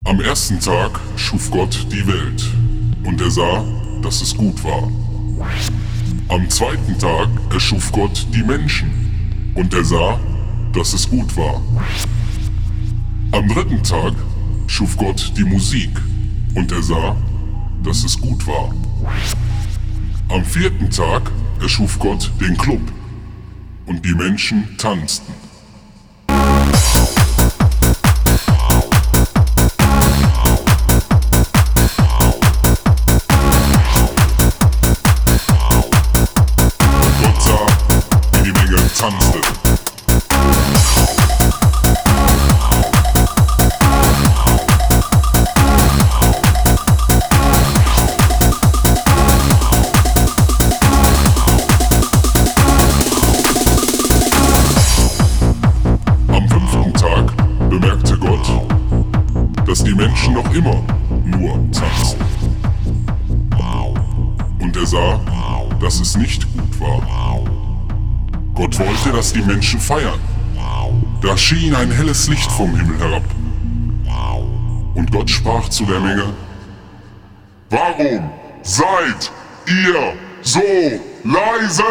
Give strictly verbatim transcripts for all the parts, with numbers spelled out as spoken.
Am ersten Tag schuf Gott die Welt, und er sah, dass es gut war. Am zweiten Tag erschuf Gott die Menschen, und er sah, dass es gut war. Am dritten Tag schuf Gott die Musik, und er sah, dass es gut war. Am vierten Tag erschuf Gott den Club, und die Menschen tanzten. Gott sah, wie die Menge tanzte. Bemerkte Gott, dass die Menschen noch immer nur tanzen. Und er sah, dass es nicht gut war. Gott wollte, dass die Menschen feiern. Da schien ein helles Licht vom Himmel herab. Und Gott sprach zu der Menge: Warum seid ihr so leise?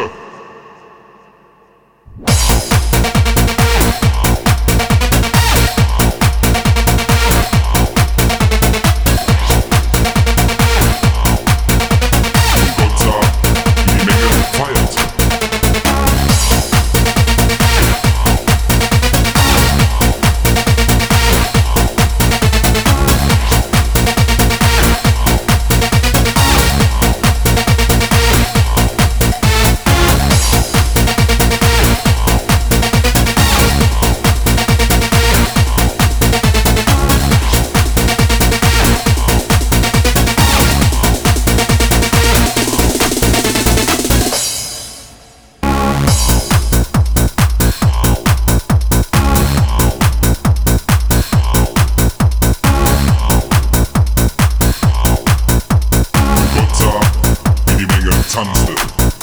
Tanzte.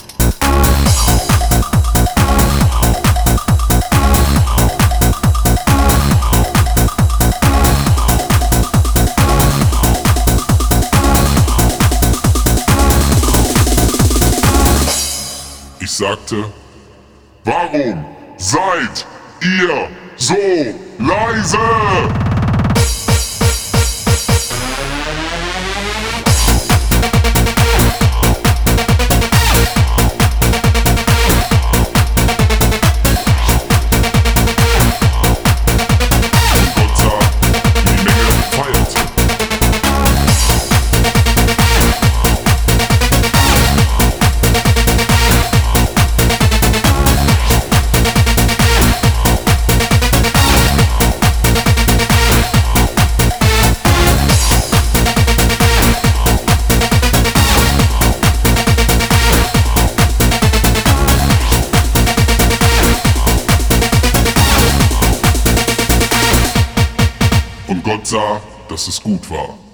Ich sagte: Warum seid ihr so leise? Und Gott sah, dass es gut war.